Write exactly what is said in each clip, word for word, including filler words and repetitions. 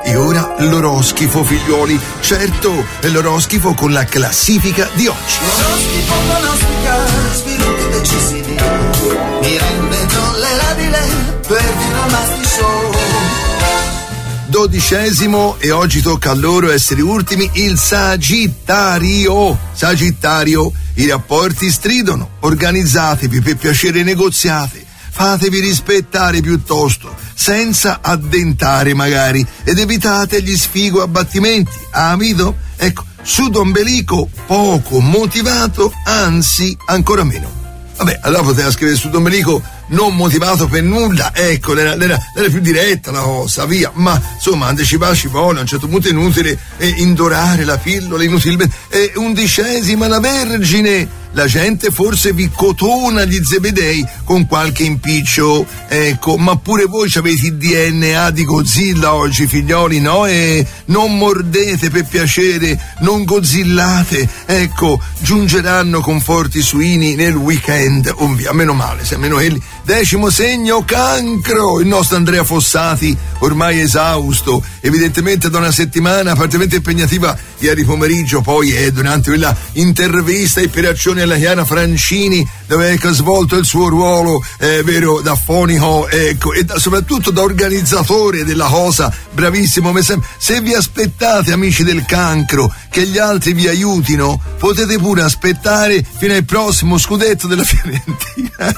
E ora l'oroscifo, figliuoli. Certo, è l'oroscifo con la classifica di oggi. L'oroscifo pronostica sviluppi decisivi, mi rende tollerabile per diplomati show. Dodicesimo, e oggi tocca a loro essere ultimi, il Sagittario. Sagittario, i rapporti stridono, organizzatevi per piacere, negoziate, fatevi rispettare piuttosto, senza addentare magari, ed evitate gli sfigo abbattimenti, amido? Ecco, sudo ombelico poco motivato, anzi ancora meno. Vabbè, allora poteva scrivere sudo ombelico non motivato per nulla, ecco, era, era, era più diretta la cosa, via, ma insomma anticiparci vuole, a un certo punto è inutile eh, indorare la pillola inutilmente. Eh, undicesima, la Vergine. La gente forse vi cotona gli zebedei con qualche impiccio, ecco, ma pure voi avete il D N A di Godzilla oggi, figlioli, no? E non mordete per piacere, non godzillate, ecco, giungeranno conforti suini nel weekend, ovvia, meno male, se almeno quelli. Decimo segno, Cancro, il nostro Andrea Fossati, ormai esausto, evidentemente da una settimana particolarmente impegnativa ieri pomeriggio, poi è eh, durante quella intervista e per azione alla Chiara Francini, dove ha svolto il suo ruolo, eh, vero, da fonico, ecco, e da, soprattutto da organizzatore della cosa, bravissimo. Se vi aspettate, amici del Cancro, che gli altri vi aiutino, potete pure aspettare fino al prossimo scudetto della Fiorentina.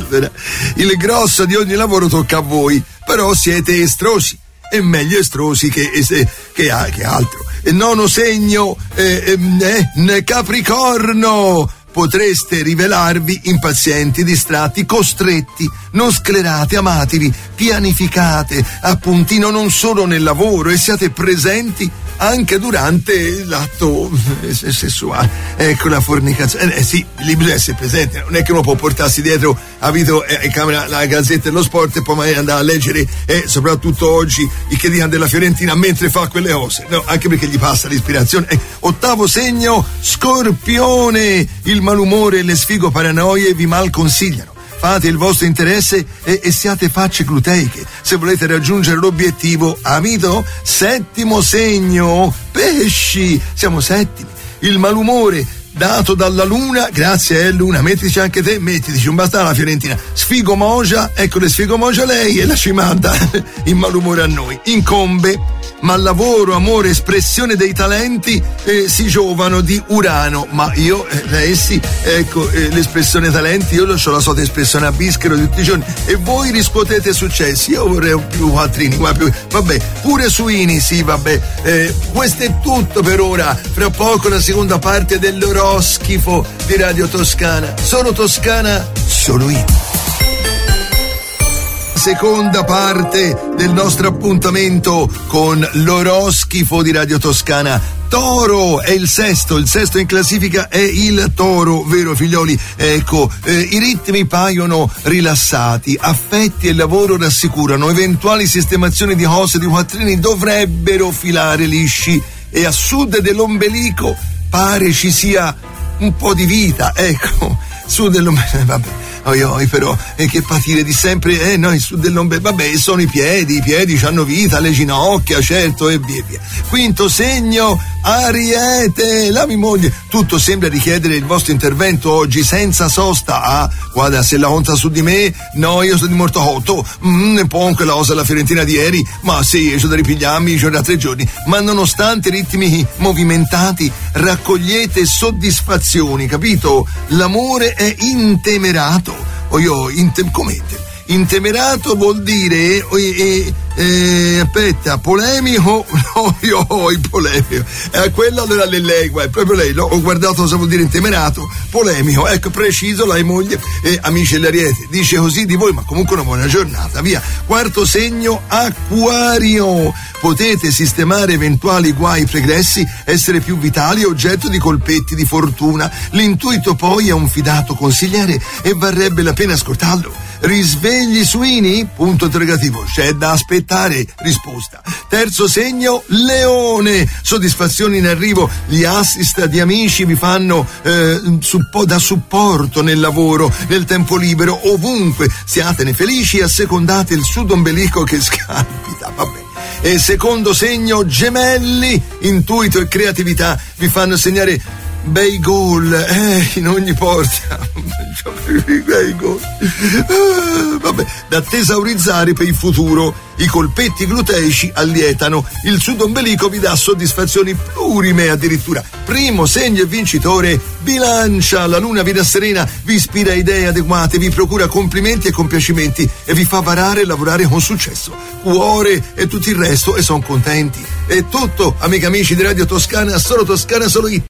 Il grosso di ogni lavoro tocca a voi, però siete estrosi, e meglio estrosi che, che, che altro. E nono segno, eh, eh, Capricorno. Potreste rivelarvi impazienti, distratti, costretti, non sclerate, amatevi, pianificate, appuntino non solo nel lavoro, e siate presenti anche durante l'atto sessuale. Ecco la fornicazione. Eh, sì, lì bisogna essere presente, non è che uno può portarsi dietro a Vito e eh, camera la Gazzetta dello Sport e poi magari andare a leggere, eh, soprattutto oggi, i che dicono della Fiorentina mentre fa quelle cose, no, anche perché gli passa l'ispirazione. Eh, ottavo segno, Scorpione, il malumore e le sfigo paranoie vi mal consigliano. Fate il vostro interesse e, e siate facce gluteiche se volete raggiungere l'obiettivo, amico. Settimo segno, Pesci, siamo settimi. Il malumore dato dalla luna, grazie eh luna, mettici anche te, mettitici un bastone alla Fiorentina. Sfigo Mogia, ecco le sfigo Mogia lei e la ci manda in malumore a noi. Incombe, ma lavoro, amore, espressione dei talenti eh, si giovano di Urano. Ma io, eh, lei sì, ecco, eh, l'espressione talenti, io ho la solita espressione a bischero di tutti i giorni, e voi riscuotete successi. Io vorrei più quattrini, ma più, vabbè, pure suini, sì, vabbè. Eh, questo è tutto per ora. Fra poco la seconda parte dell'oroscifo di Radio Toscana. Sono Toscana, sono io. Seconda parte del nostro appuntamento con l'oroscifo di Radio Toscana. Toro è il sesto, il sesto in classifica è il Toro, vero figlioli? Ecco, eh, i ritmi paiono rilassati, affetti e lavoro rassicurano, eventuali sistemazioni di cose di quattrini dovrebbero filare lisci, e a sud dell'ombelico pare ci sia un po' di vita, ecco, su dell'ombelico, vabbè. Oi, oi, però, e eh, che patire di sempre, eh, noi su dell'ombelico, vabbè, sono i piedi, i piedi hanno vita, le ginocchia, certo, e via via. Quinto segno, Ariete, la mia moglie, tutto sembra richiedere il vostro intervento oggi senza sosta. Ah, guarda, se la conta su di me, no, io sono di morto cotto, mm, e poi quella cosa alla Fiorentina di ieri, ma sì, io sono da ripigliarmi giorni da tre giorni, ma nonostante ritmi movimentati, raccogliete soddisfazioni, capito? L'amore è intemerato. O io, intem, come intemerato vuol dire, eh, eh, eh, aspetta, polemico, no, io ho il polemico, eh, quello allora è lei, è proprio lei, no? Ho guardato cosa vuol dire intemerato, polemico, ecco, preciso, la moglie, eh, amici dell'Ariete, dice così di voi, ma comunque una buona giornata, via. Quarto segno, Acquario, potete sistemare eventuali guai pregressi, essere più vitali, oggetto di colpetti di fortuna, l'intuito poi è un fidato consigliere e varrebbe la pena ascoltarlo. Risvegli suini? Punto interrogativo. C'è da aspettare risposta. Terzo segno, Leone. Soddisfazioni in arrivo. Gli assist di amici vi fanno eh, suppo- da supporto nel lavoro, nel tempo libero, ovunque. Siatene felici e assecondate il sud ombelico che scalpita. Vabbè. E secondo segno, gemelli, intuito e creatività vi fanno segnare bei gol eh, in ogni porta. Bei gol. Ah, vabbè, da tesaurizzare per il futuro. I colpetti gluteici allietano, il sudo ombelico vi dà soddisfazioni plurime addirittura. Primo segno e vincitore, bilancia, la luna vi dà serena, vi ispira idee adeguate, vi procura complimenti e compiacimenti e vi fa varare e lavorare con successo. Cuore e tutto il resto e son contenti. È tutto, amici amici di Radio Toscana, solo Toscana, solo hit.